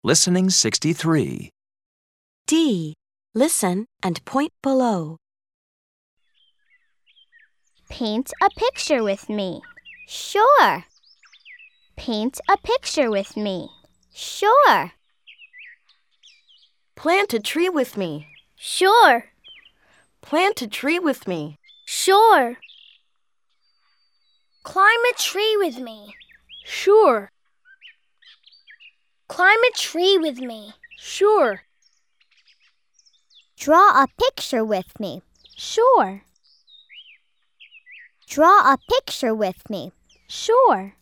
Listening 63. D. Listen and point below. Paint a picture with me. Sure. Paint a picture with me. Sure. Plant a tree with me. Sure. Plant a tree with me. Sure. Climb a tree with me. Sure. Climb a tree with me. Sure. Draw a picture with me. Sure. Draw a picture with me. Sure.